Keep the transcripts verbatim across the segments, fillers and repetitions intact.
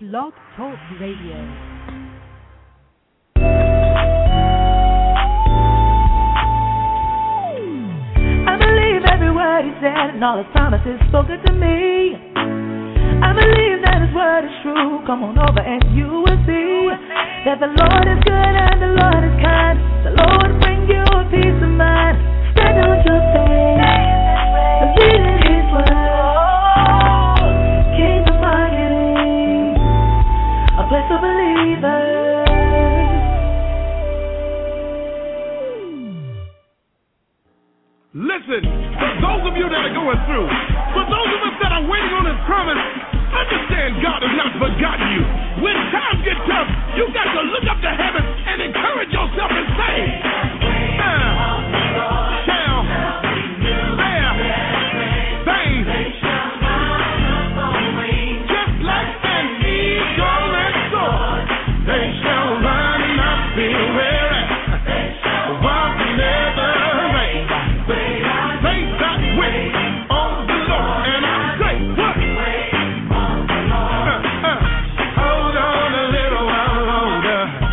Blog Talk Radio. I believe every word he said and all his promises spoken to me. I believe that his word is true. Come on over and you will see that the Lord is good and the Lord is kind. The Lord will bring you a peace of mind. Stand on your faith, believe in his word. Kingdom Marketing, a place for believers. Listen, for those of you that are going through, for those of us that are waiting on his promise, understand God has not forgotten you. When times get tough, you got to look up to heaven and encourage yourself and say, uh, shall bear things just like an eagle and soar. They shall run and not be weary, walk and never faint. They that wait on the Lord, and I say, what? Uh, uh, hold on a little while longer.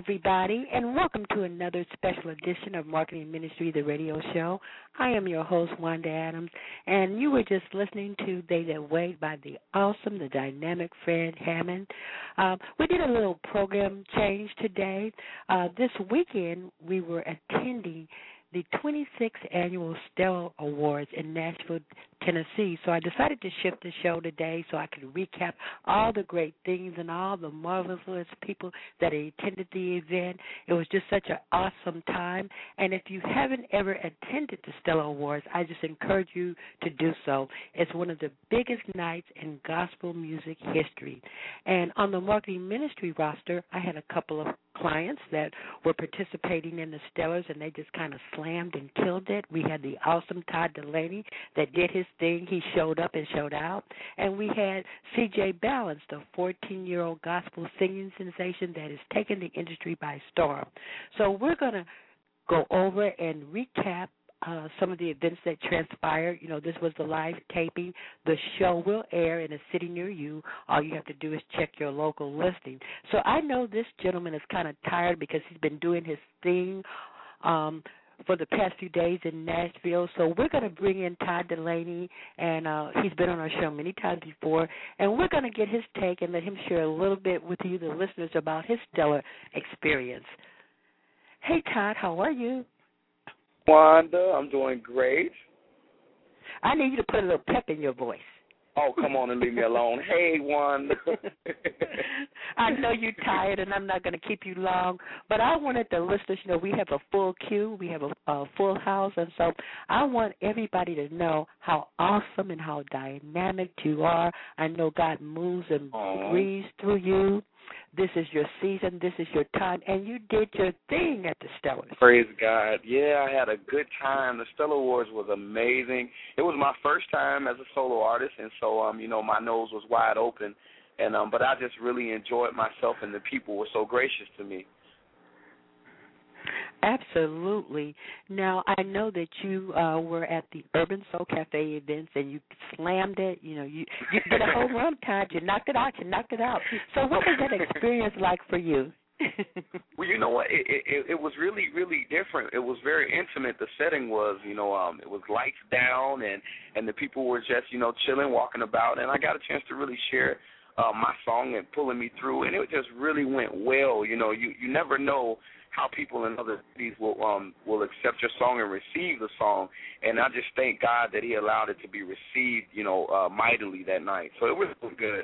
everybody, and welcome to another special edition of Marketing Ministry, the radio show. I am your host, Wanda Adams, and you were just listening to They That Wait by the awesome, the dynamic Fred Hammond. Uh, we did a little program change today. Uh, this weekend, we were attending the twenty-sixth Annual Stellar Awards in Nashville, Tennessee. So I decided to shift the show today so I could recap all the great things and all the marvelous people that attended the event. It was just such an awesome time. And if you haven't ever attended the Stellar Awards, I just encourage you to do so. It's one of the biggest nights in gospel music history. And on the Marketing Ministry roster, I had a couple of clients that were participating in the Stellars, and they just kind of slammed and killed it. We had the awesome Todd Delaney that did his thing. He showed up and showed out. And we had C J Balance, the fourteen-year-old gospel singing sensation that has taken the industry by storm. So we're going to go over and recap Uh, some of the events that transpired. You know, this was the live taping. The show will air in a city near you. All you have to do is check your local listing. So I know this gentleman is kind of tired because he's been doing his thing um, for the past few days in Nashville. So we're going to bring in Todd Delaney, and uh, he's been on our show many times before, and we're going to get his take and let him share a little bit with you, the listeners, about his stellar experience. Hey, Todd, how are you? Wanda, I'm doing great. I need you to put a little pep in your voice. Oh, come on and leave me alone. Hey, Wanda. I know you're tired, and I'm not going to keep you long, but I wanted the listeners, you know, we have a full queue, we have a, a full house, and so I want everybody to know how awesome and how dynamic you are. I know God moves and Aww. breathes through you. This is your season. This is your time, and you did your thing at the Stellars. Praise God. Yeah, I had a good time. The Stellar Awards was amazing. It was my first time as a solo artist, and so, um, you know, my nose was wide open. And um, but I just really enjoyed myself, and the people were so gracious to me. Absolutely. Now, I know that you uh, were at the Urban Soul Cafe events and you slammed it. You know, you, you did a home run, Todd. You knocked it out. You knocked it out. So what was that experience like for you? Well, you know what? It, it, it was really, really different. It was very intimate. The setting was, you know, um, it was lights down, and, and the people were just, you know, chilling, walking about. And I got a chance to really share uh, my song and pulling me through. And it just really went well. You know, you, you never know how people in other cities will um will accept your song and receive the song, and I just thank God that He allowed it to be received, you know, uh, mightily that night. So it was good.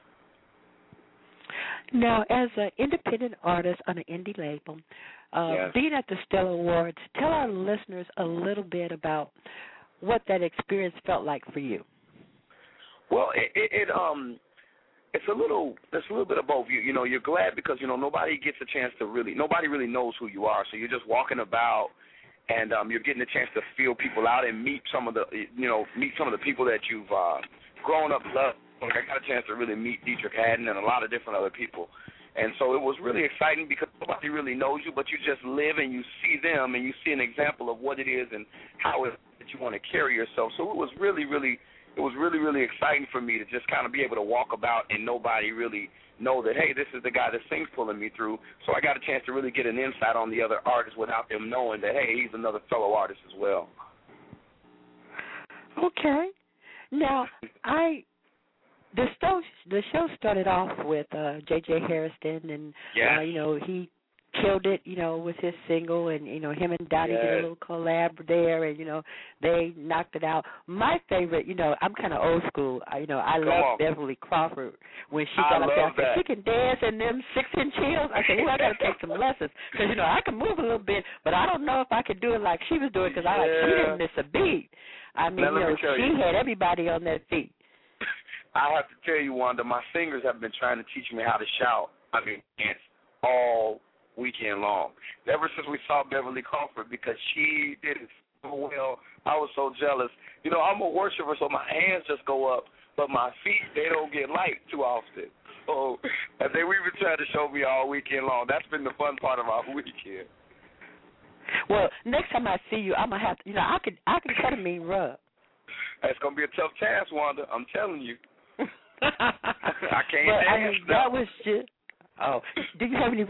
Now, as an independent artist on an indie label, uh, yes. being at the Stellar Awards, tell our listeners a little bit about what that experience felt like for you. Well, it, it, it um. It's a little, it's a little bit of both. You, you know, you're glad because, you know, nobody gets a chance to really, nobody really knows who you are. So you're just walking about, and um, you're getting a chance to feel people out and meet some of the, you know, meet some of the people that you've uh, grown up loving. Like I got a chance to really meet Dietrich Haddon and a lot of different other people. And so it was really exciting because nobody really knows you, but you just live and you see them and you see an example of what it is and how it is that you want to carry yourself. So it was really, really It was really, really exciting for me to just kind of be able to walk about and nobody really know that, hey, this is the guy that sings pulling me through. So I got a chance to really get an insight on the other artists without them knowing that, hey, he's another fellow artist as well. Okay. Now, I the show the show started off with uh, J J Harrison, and yes. uh, you know he killed it, you know, with his single, and, you know, him and Dottie yes. did a little collab there, and, you know, they knocked it out. My favorite, you know, I'm kind of old school. I, you know, I Come love on. Beverly Crawford when she I got up there. I love said, that. she can dance in them six-inch heels. I said, well, I got to take some lessons because, you know, I can move a little bit, but I don't know if I could do it like she was doing because I like she Yeah. didn't miss a beat. I mean, Now, you let know, me tell she you. had everybody on their feet. I have to tell you, Wanda, my singers have been trying to teach me how to shout. I mean, dance all weekend long. Ever since we saw Beverly Crawford, because she did it so well, I was so jealous. You know, I'm a worshiper, so my hands just go up, but my feet, they don't get light too often. So and they we've been trying to show me all weekend long. That's been the fun part of our weekend. Well, next time I see you, I'm gonna have to. You know, I could I could cut a mean rub. It's gonna be a tough task, Wanda. I'm telling you. I can't but, dance. I mean, no. that was just. Oh, do you have any rhythm?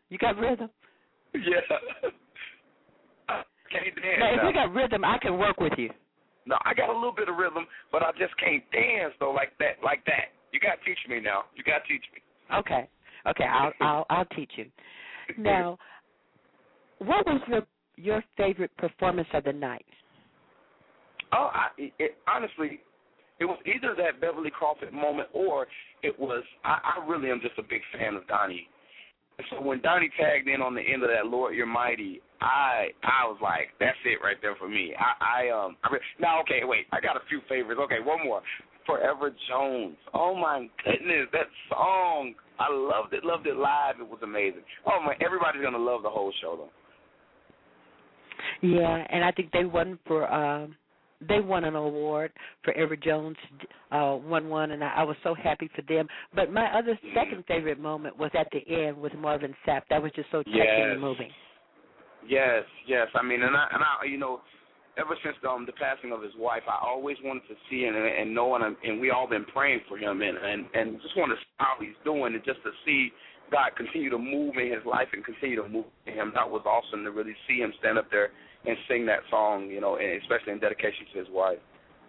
You got rhythm? Yeah. I can't dance. Now, if now. you got rhythm, I can work with you. No, I got a little bit of rhythm, but I just can't dance though like that, like that. You gotta teach me now. You gotta teach me. Okay, okay, I'll I'll I'll teach you. Now, what was your your favorite performance of the night? Oh, I, it, honestly, it was either that Beverly Crawford moment or it was. I, I really am just a big fan of Donnie. And so when Donnie tagged in on the end of that, Lord, You're Mighty, I I was like, that's it right there for me. I, I um I re- now okay wait I got a few favorites. Okay, one more. Forever Jones. Oh my goodness, that song. I loved it, loved it live. It was amazing. Oh my, everybody's gonna love the whole show though. Yeah, and I think they won for um they won an award. Forever Jones uh, won one, and I, I was so happy for them. But my other second favorite moment was at the end with Marvin Sapp. That was just so touching yes. and moving. Yes, yes. I mean, and I, and I, you know, ever since um, the passing of his wife, I always wanted to see him and, and know, and, and we all been praying for him, and, and, and just want to see how he's doing, and just to see God continue to move in his life and continue to move in him. That was awesome to really see him stand up there and sing that song, you know, and especially in dedication to his wife.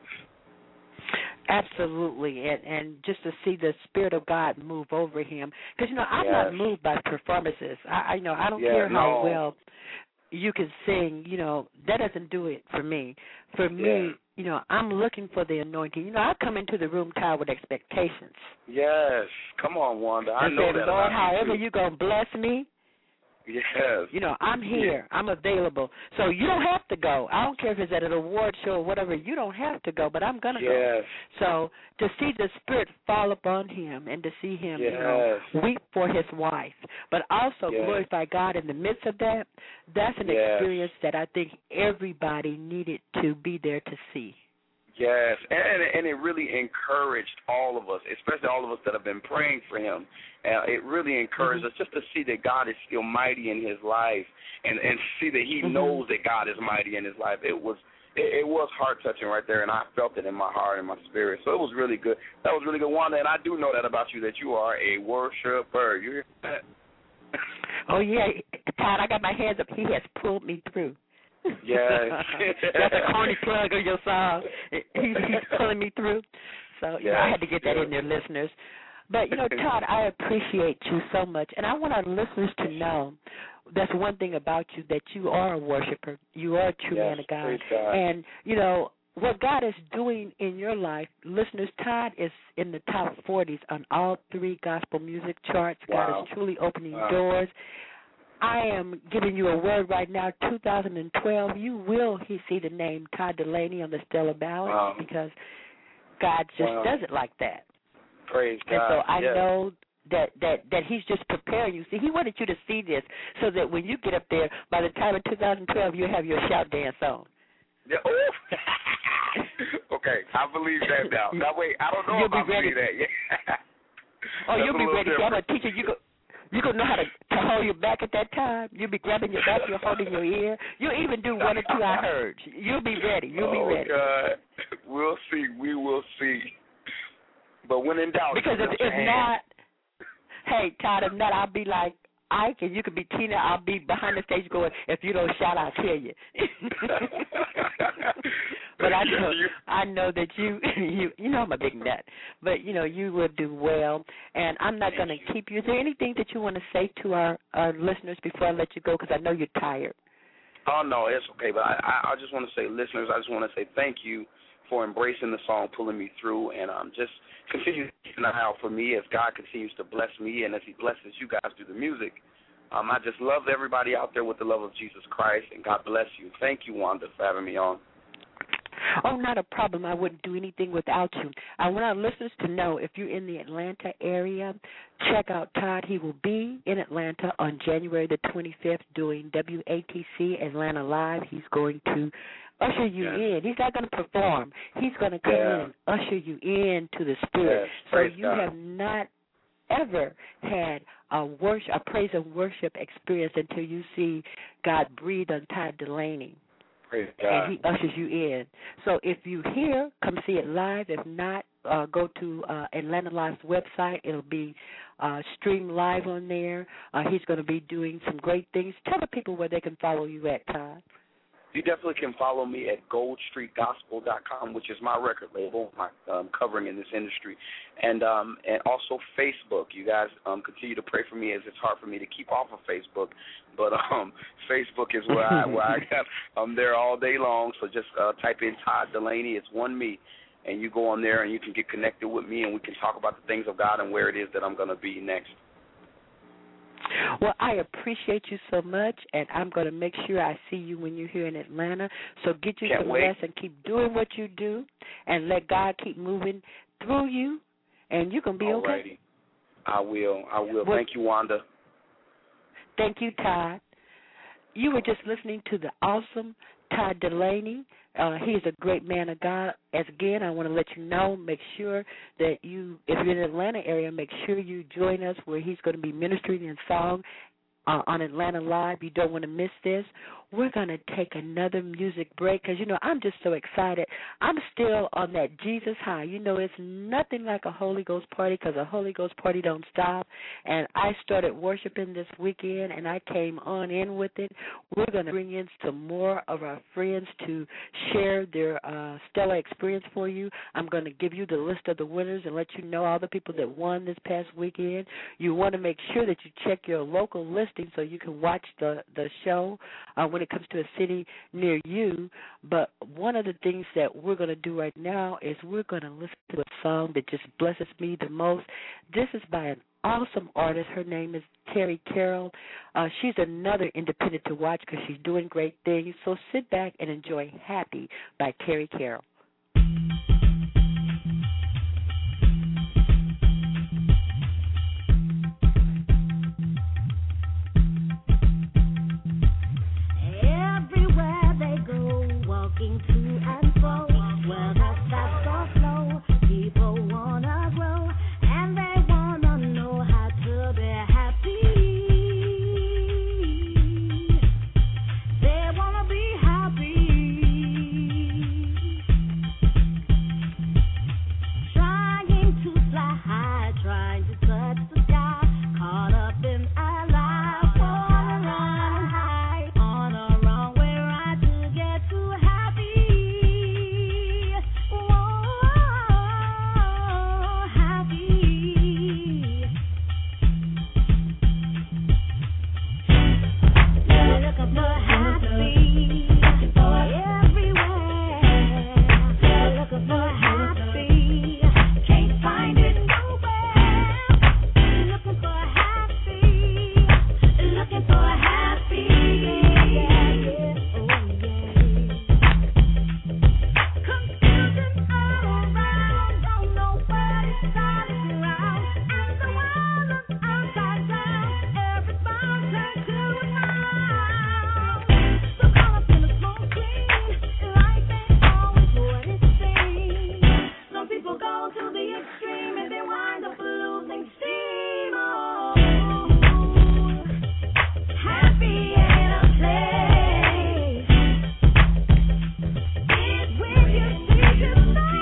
Absolutely, and and just to see the Spirit of God move over him, because you know I'm yes. not moved by performances. I, I know I don't yeah, care how no. well you can sing. You know that doesn't do it for me. For me, yeah. you know I'm looking for the anointing. You know I come into the room tired with expectations. Yes, come on, Wanda. I and know say, that. Lord, about however you you're gonna bless me. Yes. You know, I'm here. I'm available. So you don't have to go. I don't care if it's at an award show or whatever. You don't have to go, but I'm going to yes. go. So to see the Spirit fall upon him and to see him, yes. you know, weep for his wife, but also yes. glorify God in the midst of that, that's an yes. experience that I think everybody needed to be there to see. Yes, and and it really encouraged all of us, especially all of us that have been praying for him. Uh, it really encouraged mm-hmm. us just to see that God is still mighty in his life, and and see that he mm-hmm. knows that God is mighty in his life. It was it, it was heart touching right there, and I felt it in my heart and my spirit. So it was really good. That was really good, Wanda. And I do know that about you, that you are a worshiper. You hear that? Oh yeah, Todd, I got my hands up. He has pulled me through. Yes. That's a corny plug of your song. He, he's pulling me through. So you yes. know, I had to get that yes. in there, listeners. But, you know, Todd, I appreciate you so much. And I want our listeners to know that's one thing about you, that you are a worshiper. You are a true yes. man of God. Praise God. And, you know, what God is doing in your life, listeners, Todd is in the top forties on all three gospel music charts. Wow. God is truly opening wow. doors. I am giving you a word right now, two thousand twelve, you will he see the name Todd Dulaney on the Stellar Ballot wow. because God just wow. does it like that. Praise God. And so I yes. know that, that, that he's just preparing you. See, he wanted you to see this so that when you get up there, by the time of two thousand twelve, you'll have your shout dance on. Yeah. Okay, I believe that now. Now, wait, I don't know you'll if I be ready. believe that. Yeah. Oh, That's you'll be ready. See, I'm a teacher. You go. You're going to know how to, to hold your back at that time. You'll be grabbing your back. You're holding your ear. You'll even do one or two I heard. You'll be ready. You'll oh, be ready. God. We'll see. We will see. But when in doubt, because if, if not, hey, Todd, if not, I'll be like Ike, and you could be Tina. I'll be behind the stage going, if you don't shout, I'll kill you. But I know, I know that you, you, you know, I'm a big nut. But you know, you will do well. And I'm not going to keep you. Is there anything that you want to say to our, our listeners before I let you go? Because I know you're tired. Oh no, it's okay. But I, I, I just want to say, listeners, I just want to say thank you for embracing the song, pulling me through, and um, just continue to keep an eye out for me as God continues to bless me and as He blesses you guys through the music. Um, I just love everybody out there with the love of Jesus Christ, and God bless you. Thank you, Wanda, for having me on. Oh, not a problem. I wouldn't do anything without you. I want our listeners to know, if you're in the Atlanta area, check out Todd. He will be in Atlanta on January the twenty-fifth doing W A T C Atlanta Live. He's going to usher you yes. in. He's not going to perform. He's going to come yeah. in and usher you into the Spirit. Yes. So Praise you God. have not ever had a worship, a praise and worship experience until you see God breathe on Todd Dulaney. Praise God. And he ushers you in. So if you hear, come see it live. If not, uh, go to uh, Atlanta Live's website. It'll be uh, streamed live on there. Uh, he's going to be doing some great things. Tell the people where they can follow you at, Todd. You definitely can follow me at gold street gospel dot com, which is my record label, my um, covering in this industry, and um, and also Facebook. You guys um, continue to pray for me, as it's hard for me to keep off of Facebook, but um, Facebook is where I where I got. I'm there all day long. So just uh, type in Todd Dulaney. It's one me, and you go on there and you can get connected with me, and we can talk about the things of God and where it is that I'm going to be next. Well, I appreciate you so much, and I'm going to make sure I see you when you're here in Atlanta. So get you Can't some wait. rest and keep doing what you do, and let God keep moving through you, and you're going to be Alrighty. okay. I will. I will. Well, Thank you, Wanda. Thank you, Todd. You were just listening to the awesome Todd Dulaney. Uh, he's a great man of God. As again, I want to let you know, make sure that you, if you're in the Atlanta area, make sure you join us where he's going to be ministering in song uh, on Atlanta Live. You don't want to miss this. We're going to take another music break because, you know, I'm just so excited. I'm still on that Jesus high. You know, it's nothing like a Holy Ghost party because a Holy Ghost party don't stop. And I started worshiping this weekend, and I came on in with it. We're going to bring in some more of our friends to share their uh, stellar experience for you. I'm going to give you the list of the winners and let you know all the people that won this past weekend. You want to make sure that you check your local listing so you can watch the, the show uh, when it comes to a city near you. But one of the things that we're going to do right now is we're going to listen to a song that just blesses me the most. This is by an awesome artist. Her name is Terry Carroll. Uh, she's another independent to watch because she's doing great things. So sit back and enjoy Happy by Terry Carroll. Everywhere they go, walking to and fro, whether fast or slow, people wanna grow, and they wanna know how to be happy. They wanna be happy. Trying to fly high, trying to touch the sky, caught up in our life, wanna run high on a wrong way ride to get to happy. Whoa, happy. We're looking for happy everywhere. We're looking for happy. Can't find it nowhere. Looking for happy. Looking for happy. Yeah, yeah, oh yeah. Confusion all around, don't know where to start it around, and the world is upside down. Everybody turn to it now. So caught up in a smoke screen, life ain't always what it seems. Some people go to the extreme and they wind up losing steam. Oh, happy ain't a place. It's when you see to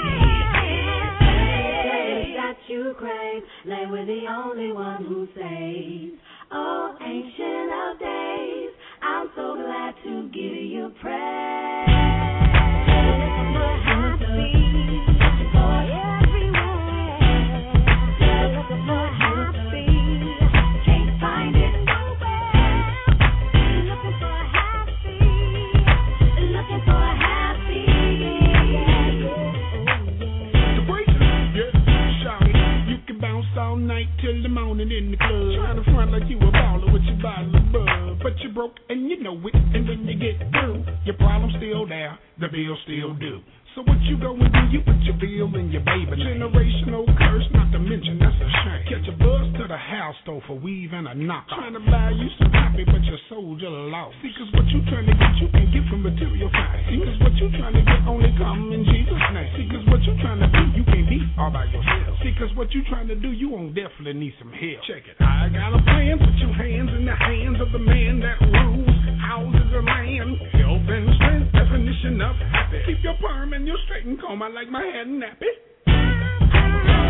say that you crave. Lay with the only one who saves. Oh, ancient of days, I'm so glad to give you praise. Happy for everywhere. Looking for happy, can't find it nowhere. Looking for happy, looking for happy. Yeah, yeah, oh yeah. The breakers, yeah, shout it. You can bounce all night till the morning in the club. Trying to front like you a baller with your bottle of bug. But you broke and you know it. And when you get through, your problem's still there, the bills still due. So what you go and do, you put your bill in your baby name. Generational curse, not to mention that's a shame. Catch a bus to the house store for weave and a knock. Trying to buy you some happy, but your soul just lost. See, cause what you trying to get, you can't get from material things. See, cause what you trying to get only come in Jesus' name. See, cause what you trying to do, you can't be all by yourself. See, cause what you trying to do, you won't definitely need some help. Check it. I got a plan, put your hands in the hands of the man that rules houses and land. Health and strength, definition of happy. Keep your perm and your straight and comb. I like my head nappy.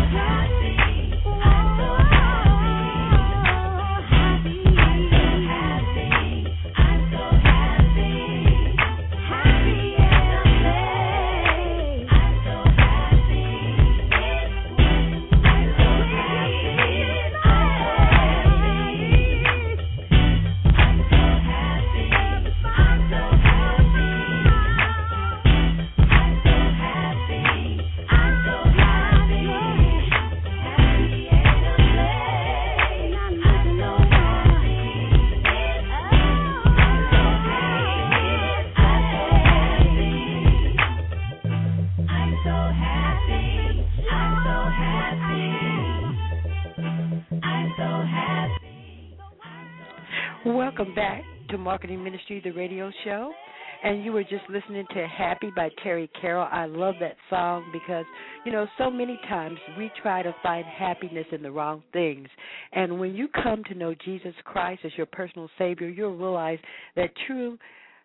Welcome back to Marketing Ministry, the radio show. And you were just listening to Happy by Terry Carroll. I love that song because, you know, so many times we try to find happiness in the wrong things. And when you come to know Jesus Christ as your personal Savior, you'll realize that true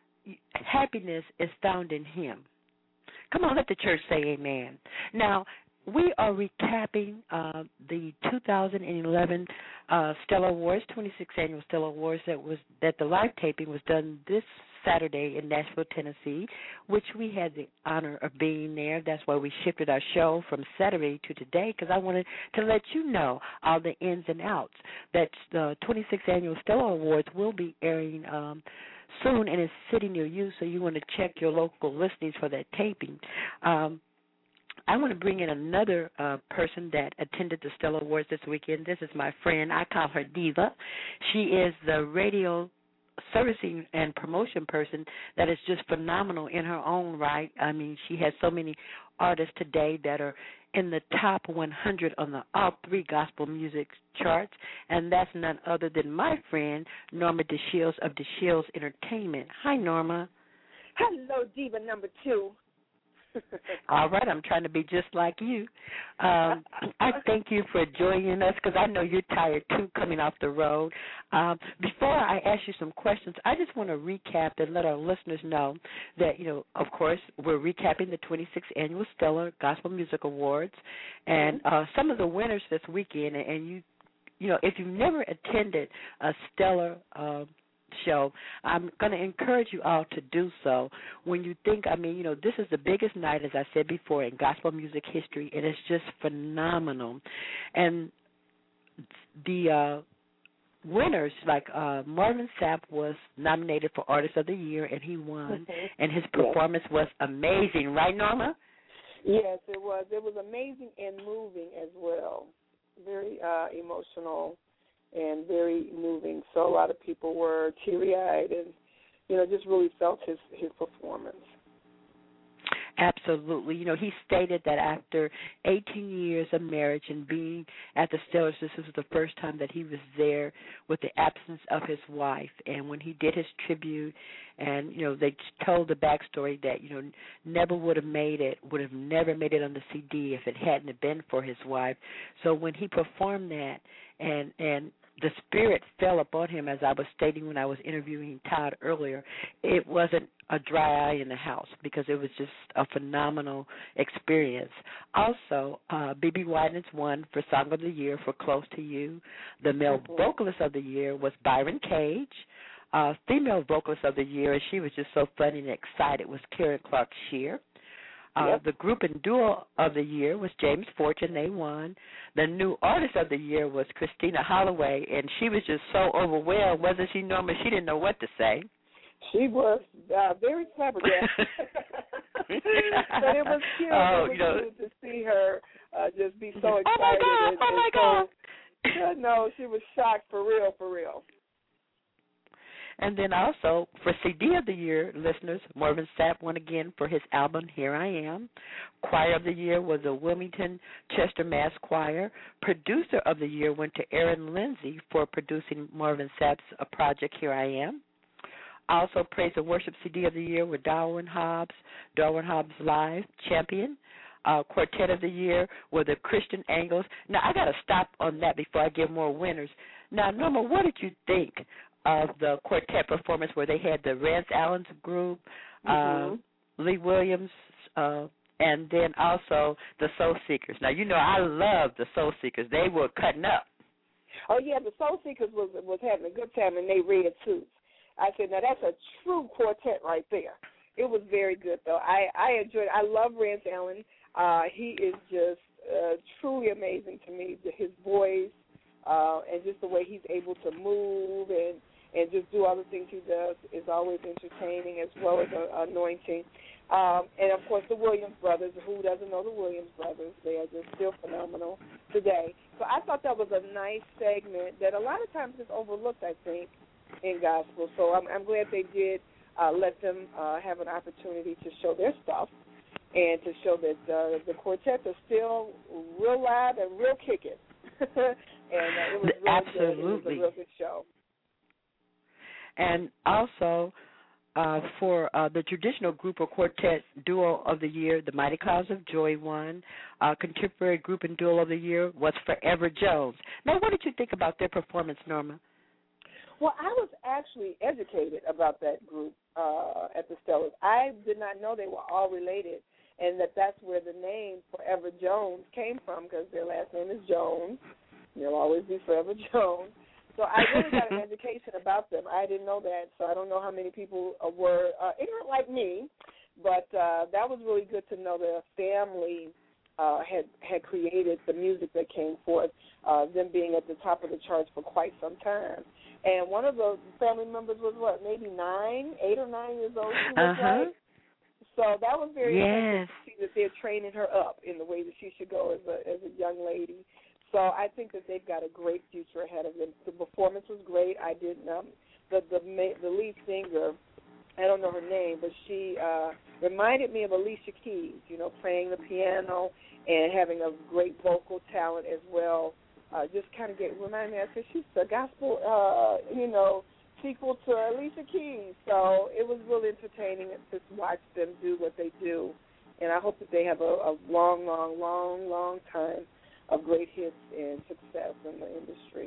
happiness is found in Him. Come on, let the church say amen. Now, we are recapping uh, the two thousand eleven uh, Stellar Awards, twenty-sixth Annual Stellar Awards that was that the live taping was done this Saturday in Nashville, Tennessee, which we had the honor of being there. That's why we shifted our show from Saturday to today, because I wanted to let you know all the ins and outs. That the twenty-sixth Annual Stellar Awards will be airing um, soon, and it's sitting near you, so you want to check your local listings for that taping. Um, I want to bring in another uh, person that attended the Stellar Awards this weekend. This is my friend. I call her Diva. She is the radio servicing and promotion person that is just phenomenal in her own right. I mean, she has so many artists today that are in the top one hundred on the all three gospel music charts, and that's none other than my friend Norma DeShields of DeShields Entertainment. Hi, Norma. Hello, Diva number two. All right, I'm trying to be just like you. Um, I thank you for joining us because I know you're tired, too, coming off the road. Um, before I ask you some questions, I just want to recap and let our listeners know that, you know, of course, we're recapping the twenty-sixth Annual Stellar Gospel Music Awards, and uh, some of the winners this weekend, and you, you know, if you've never attended a Stellar uh show, I'm going to encourage you all to do so. When you think, I mean, you know, this is the biggest night, as I said before, in gospel music history, and it's just phenomenal. And the uh, winners, like uh, Marvin Sapp was nominated for Artist of the Year, and he won, mm-hmm. and his performance yes. was amazing. Right, Norma? Yes, it was. It was amazing and moving as well. Very uh, emotional and very moving. So a lot of people were teary-eyed and, you know, just really felt his, his performance. Absolutely. You know, he stated that after eighteen years of marriage and being at the Stellars, this was the first time that he was there with the absence of his wife. And when he did his tribute, and, you know, they told the backstory that, you know, never would have made it, would have never made it on the C D if it hadn't have been for his wife. So when he performed that, and and the Spirit fell upon him, as I was stating when I was interviewing Todd earlier, it wasn't a dry eye in the house because it was just a phenomenal experience. Also, uh, B B Winans won for Song of the Year for Close to You. The male vocalist of the year was Byron Cage. Uh, female vocalist of the year, and she was just so funny and excited, was Karen Clark Shear. Uh, yep. The group and duo of the year was James Fortune. They won. The new artist of the year was Christina Holloway, and she was just so overwhelmed, wasn't she, Norma? She didn't know what to say. She was uh, very flabbergasted. But it was cute. Oh, it was you know, cute to see her uh, just be so excited. Oh, my God. And, oh, and my so, God. No, she was shocked for real, for real. And then also, for C D of the Year, listeners, Marvin Sapp won again for his album, Here I Am. Choir of the Year was the Wilmington Chester Mass Choir. Producer of the Year went to Aaron Lindsay for producing Marvin Sapp's uh, project, Here I Am. Also, Praise and Worship C D of the Year were Darwin Hobbs, Darwin Hobbs Live Champion. Uh, Quartet of the Year were the Christian Angles. Now, I got to stop on that before I give more winners. Now, Norma, what did you think of the quartet performance where they had the Rance Allen's group, mm-hmm. uh, Lee Williams, uh, and then also the Soul Seekers. Now, you know, I love the Soul Seekers. They were cutting up. Oh, yeah, the Soul Seekers was was having a good time in their red suits. I said, now that's a true quartet right there. It was very good, though. I, I enjoyed it. I love Rance Allen. Uh, he is just uh, truly amazing to me. His voice uh, and just the way he's able to move and, and just do all the things he does is always entertaining as well as uh, anointing. Um, and, of course, the Williams brothers. Who doesn't know the Williams brothers? They are just still phenomenal today. So I thought that was a nice segment that a lot of times is overlooked, I think, in gospel. So I'm, I'm glad they did uh, let them uh, have an opportunity to show their stuff and to show that uh, the quartets are still real live and real kicking. and uh, it was real Absolutely. good. It was a real good show. And also, uh, for uh, the traditional group or quartet duo of the year, the Mighty Clouds of Joy won. Uh, contemporary group and duo of the year was Forever Jones. Now, what did you think about their performance, Norma? Well, I was actually educated about that group uh, at the Stellars. I did not know they were all related, and that that's where the name Forever Jones came from, because their last name is Jones. They'll always be Forever Jones. So I really got an education about them. I didn't know that, so I don't know how many people uh, were uh, ignorant like me, but uh, that was really good to know that a family uh, had had created the music that came forth, uh, them being at the top of the charts for quite some time. And one of the family members was, what, maybe nine, eight or nine years old, she was Uh-huh. like. So that was very Yes. interesting to see that they're training her up in the way that she should go as a as a young lady. So I think that they've got a great future ahead of them. The performance was great. I didn't um, the the the lead singer, I don't know her name, but she uh, reminded me of Alicia Keys. You know, playing the piano and having a great vocal talent as well. Uh, just kind of get remind me. I said she's a gospel, uh, you know, sequel to Alicia Keys. So it was really entertaining to watch them do what they do, and I hope that they have a, a long, long, long, long time of great hits and success in the industry.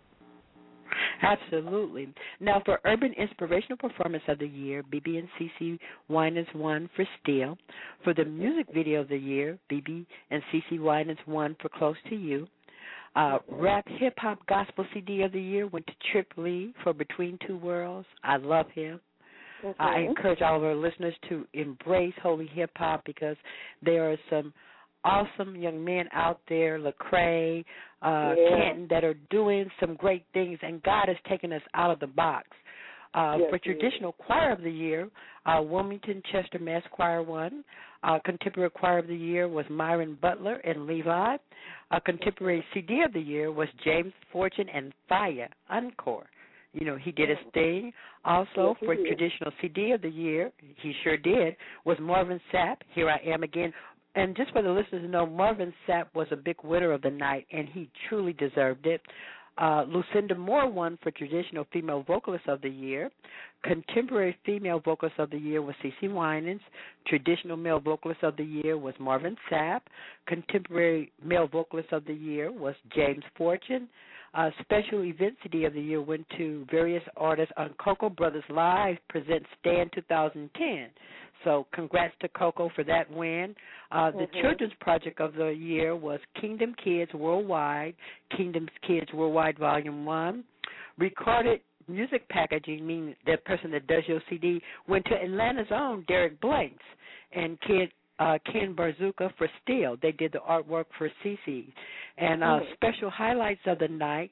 Absolutely. Now, for Urban Inspirational Performance of the Year, B B and C C Winans won for Still. For the Music Video of the Year, B B and C C Winans won for Close to You. Uh, Rap Hip Hop Gospel C D of the Year went to Trip Lee for Between Two Worlds. I love him. Mm-hmm. I encourage all of our listeners to embrace holy hip hop, because there are some awesome young men out there, Lecrae, uh, Yeah. Canton, that are doing some great things, and God has taken us out of the box. Uh, Yes, for he is. Traditional Choir of the Year, uh, Wilmington Chester Mass Choir won. Uh, Contemporary Choir of the Year was Myron Butler and Levi. Uh, Contemporary C D of the Year was James Fortune and Fire Encore. You know, he did his thing. Also, Yes, he for did. Traditional C D of the Year, he sure did, was Marvin Sapp, Here I Am Again. And just for the listeners to know, Marvin Sapp was a big winner of the night, and he truly deserved it. Uh, Lucinda Moore won for Traditional Female Vocalist of the Year. Contemporary Female Vocalist of the Year was C C Winans. Traditional Male Vocalist of the Year was Marvin Sapp. Contemporary Male Vocalist of the Year was James Fortune. Uh, Special Event C D of the Year went to various artists on Cocoa Brothers Live Presents Stand two thousand ten. So congrats to Coco for that win. Uh, the Mhm. Children's Project of the Year was Kingdom Kids Worldwide, Kingdom Kids Worldwide Volume one. Recorded Music Packaging, meaning the person that does your C D, went to Atlanta's own Derek Blanks and Kid, uh, Ken Barzuka for Still. They did the artwork for Cece. And uh, Mhm. special highlights of the night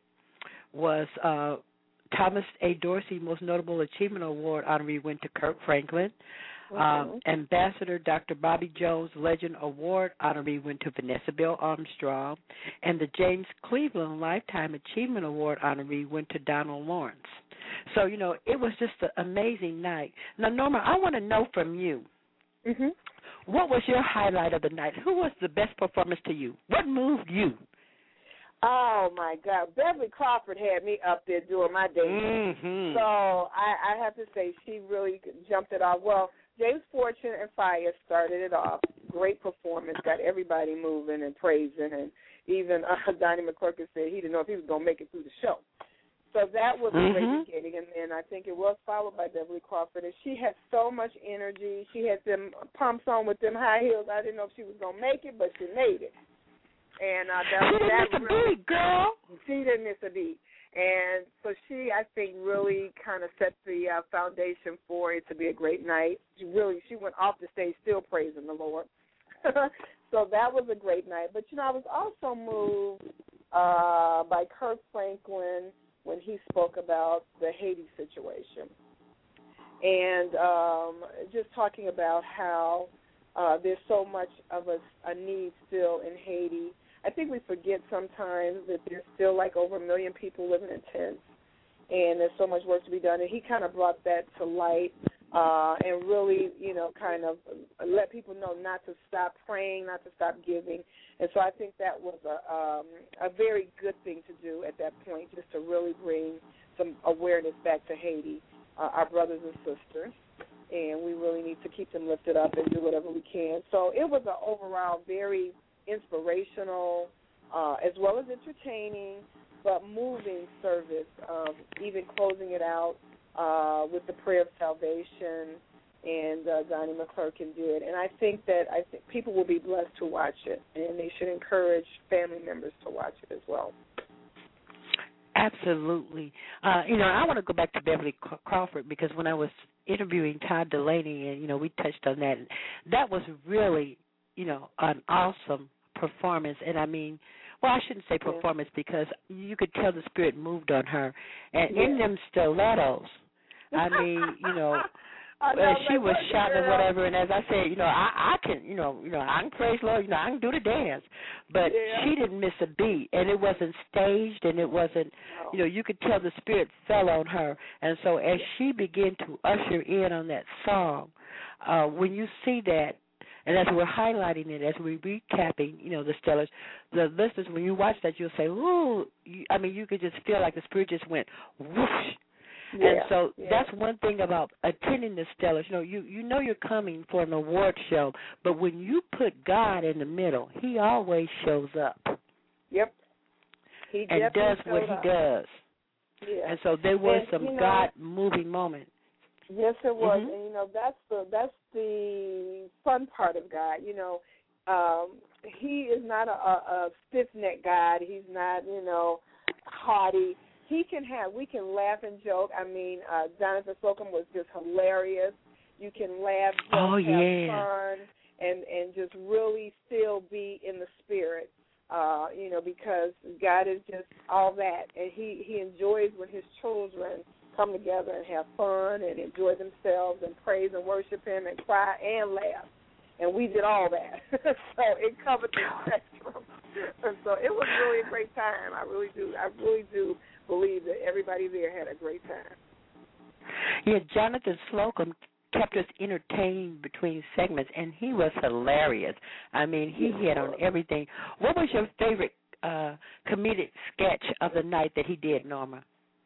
was uh, Thomas A. Dorsey Most Notable Achievement Award honoree went to Kirk Franklin. Um, Ambassador Doctor Bobby Jones Legend Award honoree went to Vanessa Bell Armstrong, and the James Cleveland Lifetime Achievement Award honoree went to Donald Lawrence. So, you know, it was just an amazing night. Now, Norma, I want to know from you, Mhm. what was your highlight of the night? Who was the best performance to you? What moved you? Oh my God, Beverly Crawford had me up there doing my dance. Mm-hmm. So I, I have to say she really jumped it off. Well, James Fortune and Fire started it off. Great performance, got everybody moving and praising, and even uh, Donnie McClurkin said he didn't know if he was going to make it through the show. So that was a Mhm. great beginning, and then I think it was followed by Beverly Crawford, and she had so much energy. She had them pumps on with them high heels. I didn't know if she was gonna make it, but she made it. And uh, that She was didn't that miss a really, beat, girl. She didn't miss a beat, and so she, I think, really kind of set the uh, foundation for it to be a great night. She really, she went off the stage still praising the Lord. So that was a great night. But you know, I was also moved uh, by Kirk Franklin when he spoke about the Haiti situation, and um, just talking about how uh, there's so much of a, a need still in Haiti. I think we forget sometimes that there's still like over a million people living in tents, and there's so much work to be done. And he kind of brought that to light uh, and really, you know, kind of let people know not to stop praying, not to stop giving. And so I think that was a um, a very good thing to do at that point, just to really bring some awareness back to Haiti, uh, our brothers and sisters. And we really need to keep them lifted up and do whatever we can. So it was an overall very inspirational, uh, as well as entertaining, but moving service, um, even closing it out uh, with the prayer of salvation, and uh, Donnie McClurkin did. And I think that I think people will be blessed to watch it, and they should encourage family members to watch it as well. Absolutely. Uh, you know, I want to go back to Beverly Crawford, because when I was interviewing Todd Delaney, and, you know, we touched on that, that was really, you know, an awesome performance. And I mean, well, I shouldn't say performance, yeah, because you could tell the Spirit moved on her. And yeah, in them stilettos, I mean, you know, I know, uh, she like, was what, shouting and girl? whatever, and as I said, you know, I, I can, you know, you know, I can praise Lord, you know, I can do the dance, but yeah, she didn't miss a beat, and it wasn't staged, and it wasn't, no, you know, you could tell the Spirit fell on her, and so as she began to usher in on that song, uh, when you see that, and as we're highlighting it, as we're recapping, you know, the Stellars, the listeners, when you watch that, you'll say, ooh, you, I mean, you could just feel like the Spirit just went whoosh. yeah, And so yeah, that's one thing about attending the Stellars. You know, you, you know you're coming for an award show, but when you put God in the middle, he always shows up. Yep. He and does what up. he does. Yeah. And so there was And, some you know, God-moving moment. Yes, it was, Mhm. and you know that's the that's the fun part of God. You know, um, he is not a, a, a stiff-necked God. He's not, you know, haughty. He can have. We can laugh and joke. I mean, uh, Jonathan Slocum was just hilarious. You can laugh, joke, Oh, have yeah. fun, and and just really still be in the spirit. Uh, you know, because God is just all that, and he he enjoys when his children come together and have fun and enjoy themselves and praise and worship him and cry and laugh. And we did all that. So it covered the spectrum. And so it was really a great time. I really do. I really do believe that everybody there had a great time. Yeah, Jonathan Slocum kept us entertained between segments, and he was hilarious. I mean, he hit on everything. What was your favorite uh, comedic sketch of the night that he did, Norma?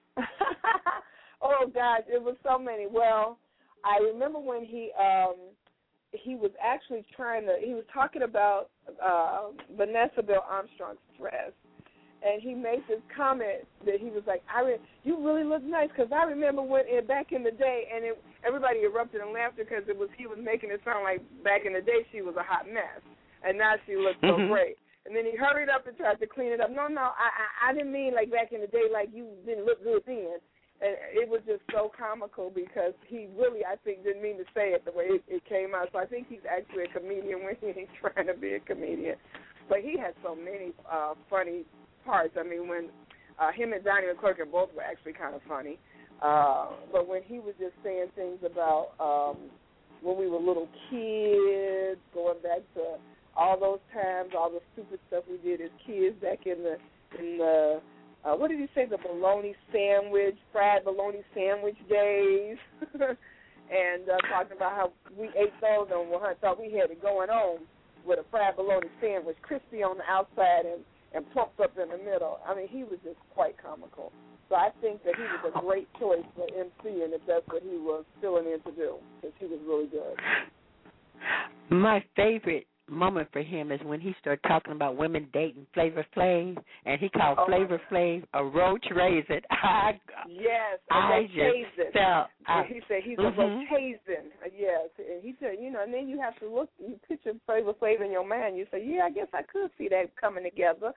Oh, gosh, it was so many. Well, I remember when he um, he was actually trying to, he was talking about uh, Vanessa Bell Armstrong's dress, and he made this comment that he was like, "I re- you really look nice," because I remember when it, back in the day, and it, everybody erupted in laughter because it was he was making it sound like back in the day she was a hot mess, and now she looked so Mhm. great. And then he hurried up and tried to clean it up. No, no, I, I I didn't mean like back in the day, like you didn't look good then. And it was just so comical because he really, I think, didn't mean to say it the way it, it came out. So I think he's actually a comedian when he ain't trying to be a comedian. But he had so many uh, funny parts. I mean, when uh, him and Donnie McClurkin both were actually kind of funny. Uh, but when he was just saying things about um, when we were little kids, going back to all those times, all the stupid stuff we did as kids back in the in the uh, what did he say? The bologna sandwich, fried bologna sandwich days, and uh, talking about how we ate those and we thought we had it going on with a fried bologna sandwich, crispy on the outside and and plumped up in the middle. I mean, he was just quite comical. So I think that he was a great choice for emceeing if that's what he was filling in to do, because he was really good. My favorite moment for him is when he started talking about women dating Flavor Flav, and he called Oh, Flavor Flav a roach raisin. I, yes, a I rotation. just felt. I, he said he's mm-hmm. a rotation. Yes, and he said, you know, and then you have to look, you picture Flavor Flav in your mind. You say, yeah, I guess I could see that coming together.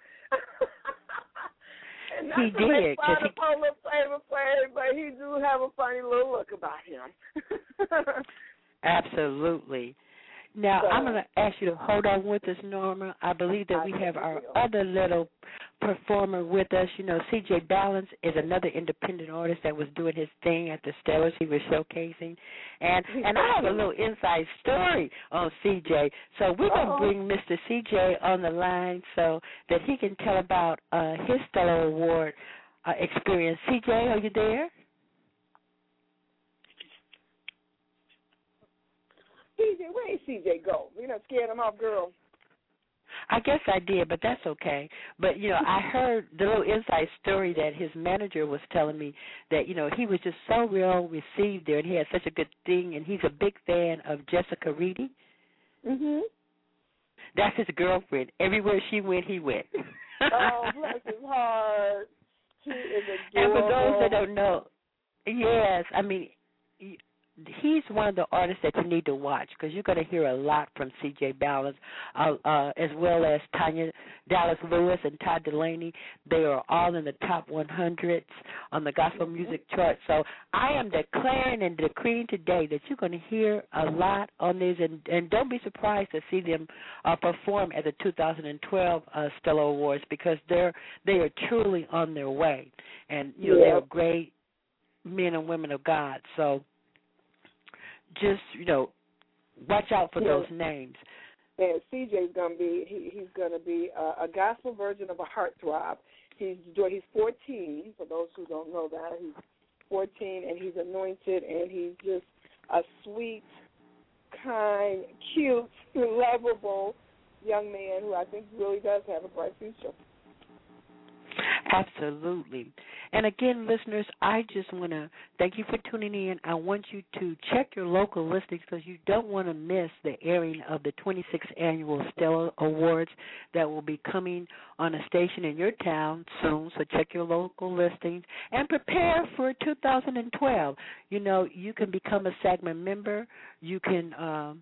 And not he to did, make fun he, of Flavor Flav, but he do have a funny little look about him. absolutely. Now, So, I'm going to ask you to hold on with us, Norma. I believe that I we think have we our will. other little performer with us. You know, C J Balance is another independent artist that was doing his thing at the Stellars he was showcasing. And and I have a little inside story on C J. So we're going to bring Mister C J on the line so that he can tell about uh, his Stellar Award uh, experience. C J, are you there? C J, where did C J go? You know, scared him off, girl. I guess I did, but that's okay. But, you know, I heard the little inside story that his manager was telling me that, you know, he was just so well received there and he had such a good thing, and he's a big fan of Jessica Reedy. Mm-hmm. That's his girlfriend. Everywhere she went, he went. Oh, bless his heart. He is And adorable. for those that don't know, yes, I mean, he's one of the artists that you need to watch because you're going to hear a lot from C J Balance, uh, uh, as well as Tanya Dallas Lewis and Todd Delaney. They are all in the top one hundreds on the gospel music chart. So I am declaring and decreeing today that you're going to hear a lot on these, and, and don't be surprised to see them uh, perform at the two thousand twelve uh, Stellar Awards because they're they are truly on their way, and you know yeah. they're great men and women of God. So just, you know, watch out for yeah. those names. And C J's gonna be he, he's gonna be a, a gospel version of a heartthrob. He's he's fourteen. For those who don't know that, he's fourteen, and he's anointed, and he's just a sweet, kind, cute, lovable young man who I think really does have a bright future. Absolutely. And again, listeners, I just want to thank you for tuning in. I want you to check your local listings because you don't want to miss the airing of the twenty-sixth Annual Stellar Awards that will be coming on a station in your town soon. So check your local listings and prepare for two thousand twelve. You know, you can become a SAGMA member. You can um,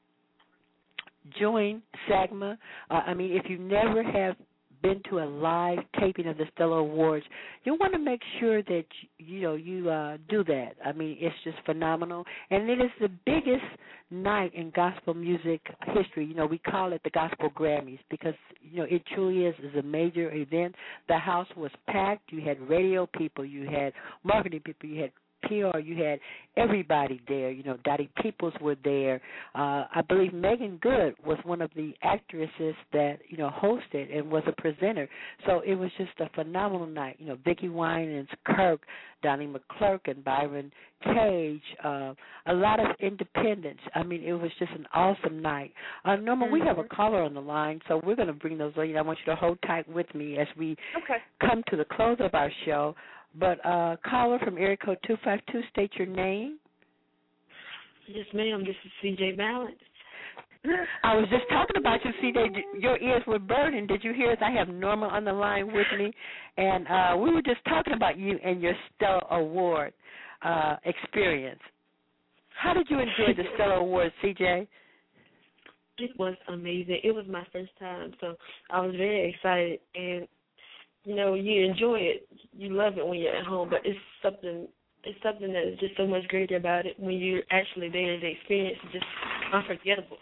join SAGMA. Uh, I mean, if you never have been to a live taping of the Stellar Awards, you want to make sure that you know you uh, do that. I mean, it's just phenomenal, and it is the biggest night in gospel music history. You know, we call it the Gospel Grammys because you know it truly is is a major event. The house was packed. You had radio people, you had marketing people, you had P R, you had everybody there. You know, Dottie Peoples were there. Uh, I believe Megan Good was one of the actresses that, you know, hosted and was a presenter. So it was just a phenomenal night. You know, Vicki Winans, Kirk, Donnie McClurk, and Byron Cage, uh, a lot of independents. I mean, it was just an awesome night. Uh, Norma, mm-hmm. we have a caller on the line, so we're going to bring those in. I want you to hold tight with me as we okay. come to the close of our show. But uh, caller from area code two five two, state your name. Yes, ma'am. This is C J Balance. I was just talking about you, C J. Your ears were burning. Did you hear us? I have Norma on the line with me, and uh, we were just talking about you and your Stellar Award uh, experience. How did you enjoy the Stellar Award, C J? It was amazing. It was my first time, so I was very excited. And you know, you enjoy it, you love it when you're at home, but it's something, it's something that is just so much greater about it when you're actually there. The experience is just unforgettable.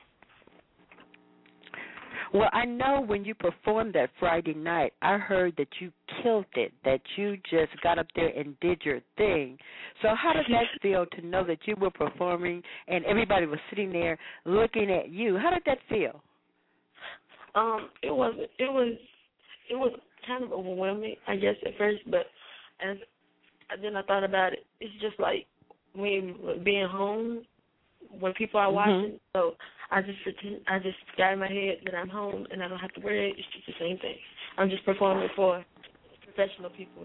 Well, I know when you performed that Friday night, I heard that you killed it, that you just got up there and did your thing. So how did that feel to know that you were performing and everybody was sitting there looking at you? How did that feel? Um, it was, it was, it was kind of overwhelming, I guess, at first, but as then I thought about it, it's just like when being home when people are watching. Mm-hmm. So I just pretend, I just got in my head that I'm home and I don't have to worry. It's just the same thing. I'm just performing for professional people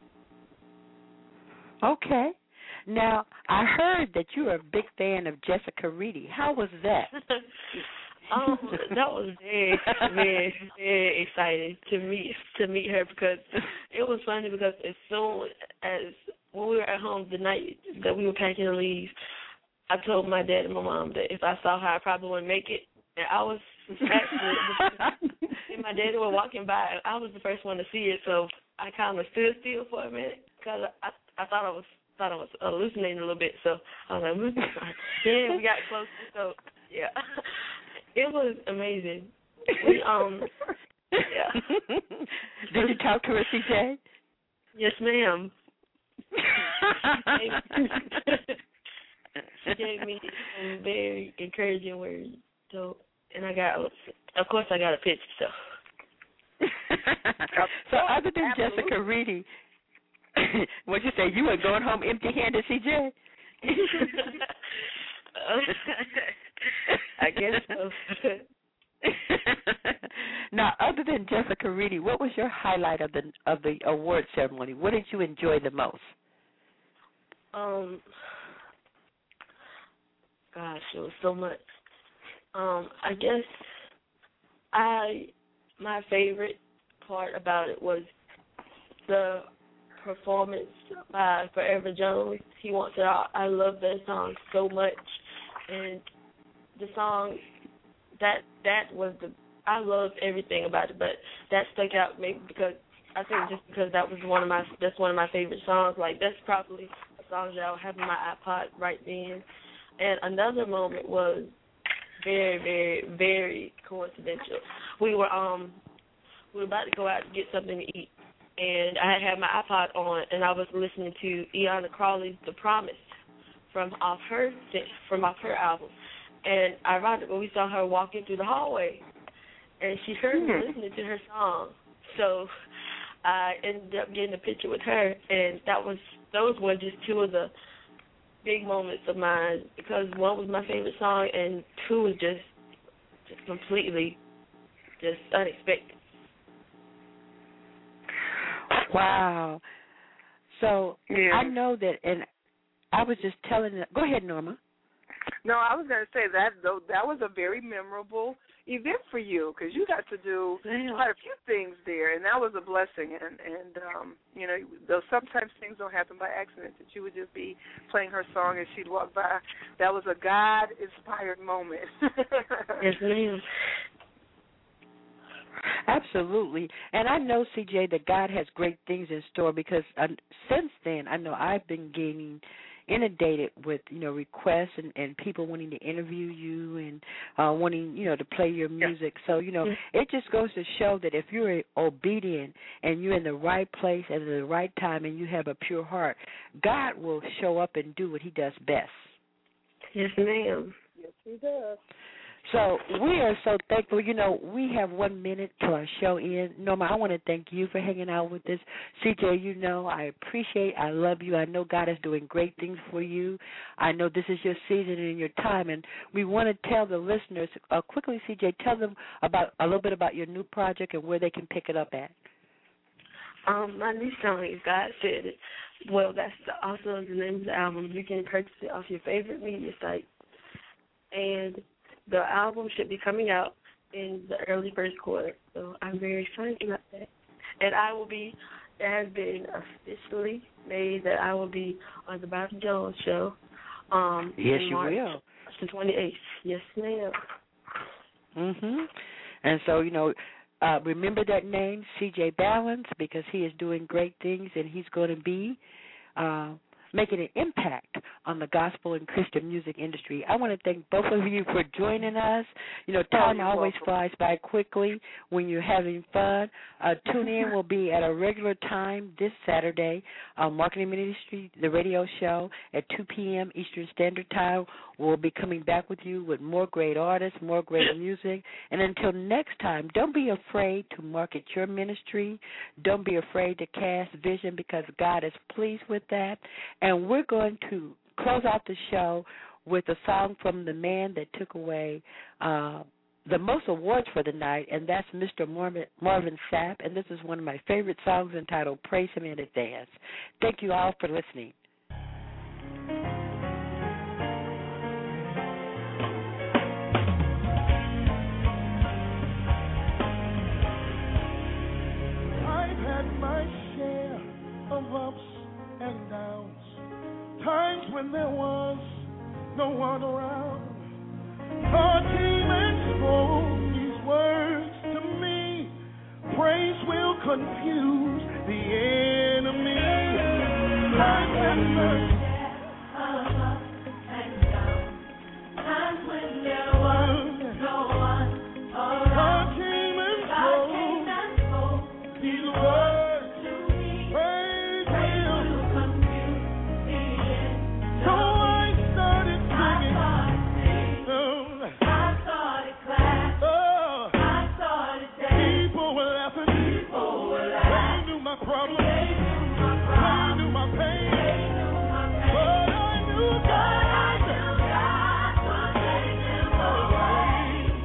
now. Okay. Now, I heard that you're a big fan of Jessica Reedy. How was that? Um, that was very, very, very exciting to meet to meet her because it was funny because as soon as when we were at home the night that we were packing to leave, I told my dad and my mom that if I saw her, I probably wouldn't make it. And I was actually, and my dad were walking by, I was the first one to see it, so I kind of stood still for a minute because I, I thought I was thought I was hallucinating a little bit. So I was like, mm-hmm. Then we got closer. So yeah. It was amazing. We, um, yeah. Did you talk to her, C J? Yes, ma'am. She gave me some very encouraging words. So, and I got, of course, I got a picture. So, so other than Absolutely. Jessica Reedy, what'd you say? You were going home empty-handed, C J? I guess so. Now, other than Jessica Reedy, what was your highlight of the of the award ceremony? What did you enjoy the most? Um, gosh, it was so much. Um, I guess I my favorite part about it was the performance by Forever Jones. He Wants It All. I love that song so much. And the song, that that was the, I loved everything about it, but that stuck out maybe because, I think just because that was one of my, that's one of my favorite songs. Like, that's probably a song that I would have in my iPod right then. And another moment was very, very, very coincidental. We were, um, we were about to go out to get something to eat, and I had my iPod on, and I was listening to Iana Crawley's The Promise from off her from off her album. And ironically, we saw her walking through the hallway, and she heard me listening to her song. So I ended up getting a picture with her, and that was those were just two of the big moments of mine because one was my favorite song, and two was just just completely just unexpected. Wow. So yeah. I know that, and I was just telling them, go ahead, Norma. No, I was going to say that though that was a very memorable event for you because you got to do Damn. quite a few things there, and that was a blessing. And and um, you know, though sometimes things don't happen by accident, that you would just be playing her song and she'd walk by. That was a God-inspired moment. Yes, ma'am. Absolutely. And I know, C J, that God has great things in store because uh, since then, I know I've been getting inundated with, you know, requests and, and people wanting to interview you and uh, wanting, you know, to play your music. Yeah. So, you know, mm-hmm. it just goes to show that if you're obedient and you're in the right place at the right time and you have a pure heart, God will show up and do what he does best. Yes, ma'am. Yes, he does. So we are so thankful. You know, we have one minute till our show ends. Norma, I want to thank you for hanging out with us. C J, you know, I appreciate, I love you. I know God is doing great things for you. I know this is your season and your time, and we want to tell the listeners, uh, quickly, C J, tell them about a little bit about your new project and where they can pick it up at. Um, my new song is God Said It. Well, that's the, also the name of the album. You can purchase it off your favorite media site. And the album should be coming out in the early first quarter, so I'm very excited about that. And I will be, it has been officially made that I will be on the Bobby Jones show. Um, yes, you March, will. The twenty-eighth. Yes, ma'am. Mm-hmm. And so, you know, uh, remember that name, C J Balance, because he is doing great things, and he's going to be uh, making an impact on the gospel and Christian music industry. I want to thank both of you for joining us. You know, time oh, always welcome. flies by quickly when you're having fun. Uh, tune in. We'll be at a regular time this Saturday on Marketing Ministry, the radio show, at two p.m. Eastern Standard Time. We'll be coming back with you with more great artists, more great music. And until next time, don't be afraid to market your ministry. Don't be afraid to cast vision because God is pleased with that. And we're going to close out the show with a song from the man that took away uh, the most awards for the night, and that's Mister Marvin, Marvin Sapp. And this is one of my favorite songs entitled Praise Him in Advance. Thank you all for listening. confuse the enemy. Times and mercy. Times when there was no one around. God came and God spoke came and spoke these words. to me. Praise Praise Him. to confuse the enemy. So I started I singing. started singing. Oh, I started clapping. oh. I started dancing. People were laughing. People were They laughing. knew my problem. They knew my They problem. knew my pain. They knew my pain. But I knew But God. I knew God would take them away.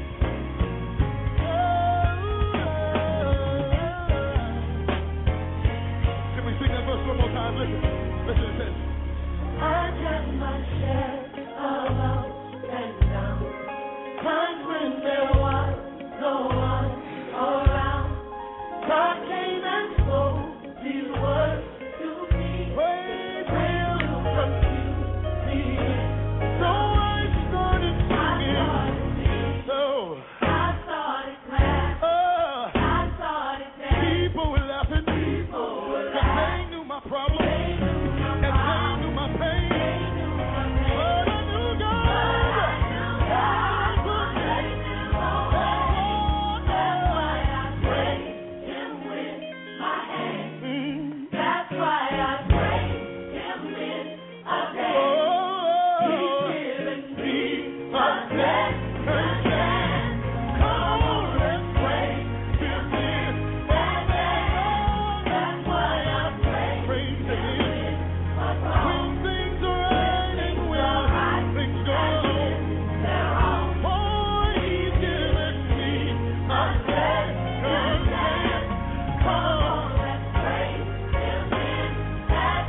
Can we sing that verse one more time? Listen. Listen, it says, I had my share of ups and downs. Times when there was no one around. God came and spoke these words to me. praise Will Him. confuse me. So I started I singing. started singing. So, I started clapping. oh, I started dancing. people were laughing. People were 'Cause laughing. they knew my problem. They knew my And they problem. knew my pain. They knew my pain. But I knew But God. I knew God would take them away. That's why I praise Him with my hands. Mm. That's why I praise Him with a dance. He's Oh, given me a a second chance. Come on, let's praise Him with a dance. That's why I praise praise Him Him. with a song. When things are right and when things go wrong. They're wrong. Oh, He's given me a second chance. Come on. Let's praise Him in that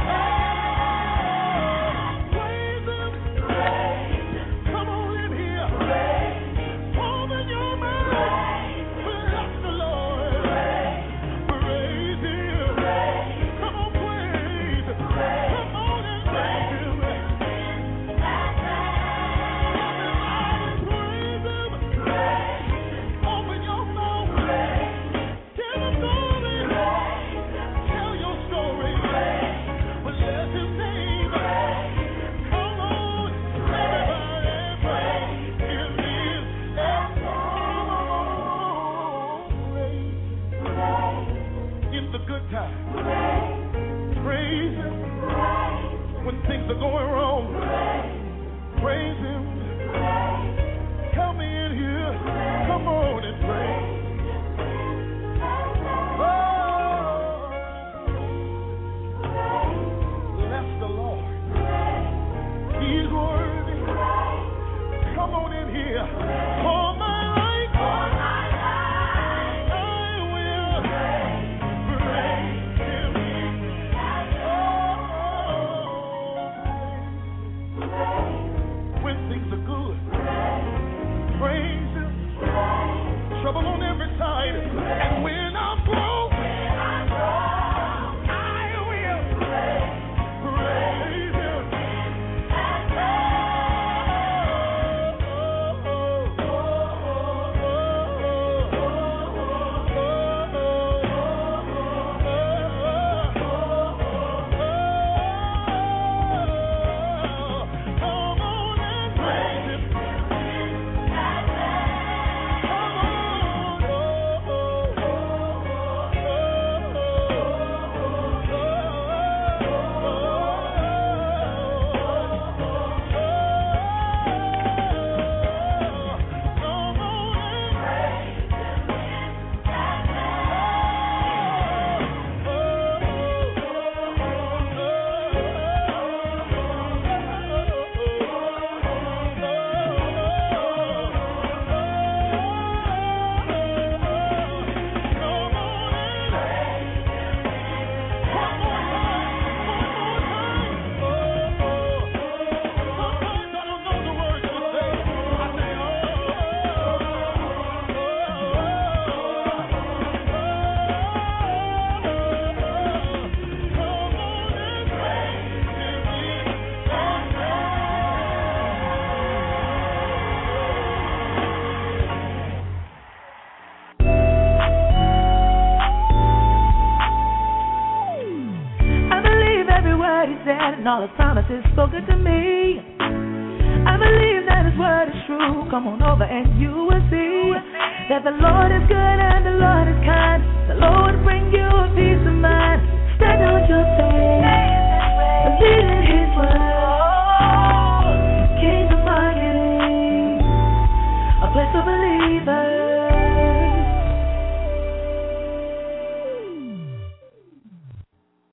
dance. Praise Him. Praise Him, Come on in here. praise Him, Open your mouth. praise Him, Bless the Lord. praise Praise Him. Come on, praise. Come on and praise Him. that dance. Praise Him. Open your mouth. Tell Him glory. Tell your story. Bless His name. Come on, everybody, praise Him. In the good times, praise Him. When things are going wrong, praise Him. Help me in here. Come on and praise. Oh, bless the Lord. He's worthy. Come on in here. All my life, I will praise Him. Oh, when things are good, praise Him. Trouble on every side, and when I'm broke, I will praise Him. Come on and praise Him. word he said, and all his promises spoken to me. I believe that his word is true. Come on over and you will see that the Lord is good and the Lord is kind. The Lord will bring you a peace of mind. Stand on your faith.